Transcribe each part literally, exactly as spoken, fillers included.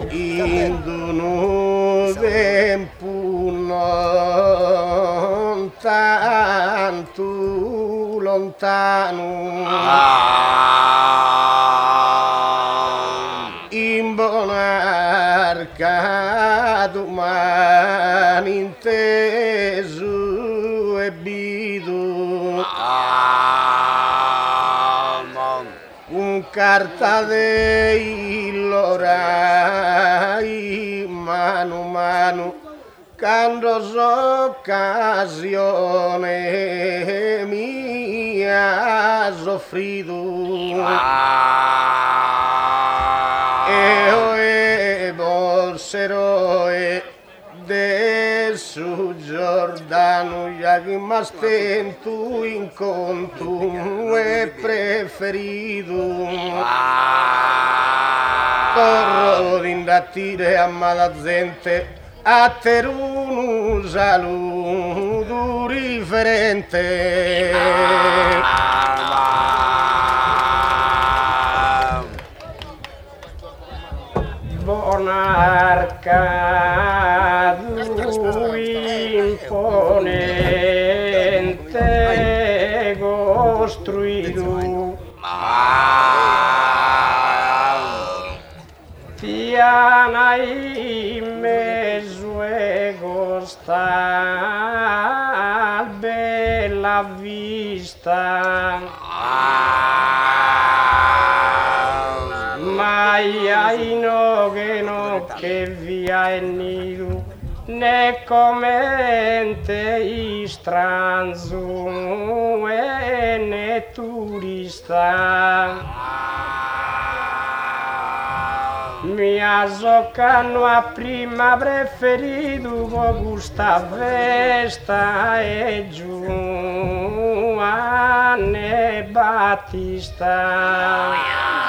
in un tempo non tanto lontano, in Bonarca domani inteso e bido un carta dei lorai mano mano quando s'occasione mi ha soffrito e o e borsero e de su Giordano ya che ma stento in conto è preferito torro di indattire a mala gente a te un saluto riferente Bonarca imponente costruito Tiana in mezzo e costa bella vista Maia ino che no che via è nido ne commente istranzo e ne turista mia zoccano a prima preferito con questa festa e giù Anne Battista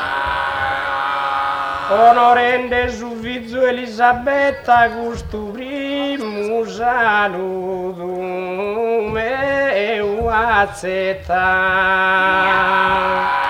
onorende su vizio Elisabetta questo primo saluto me u azzetta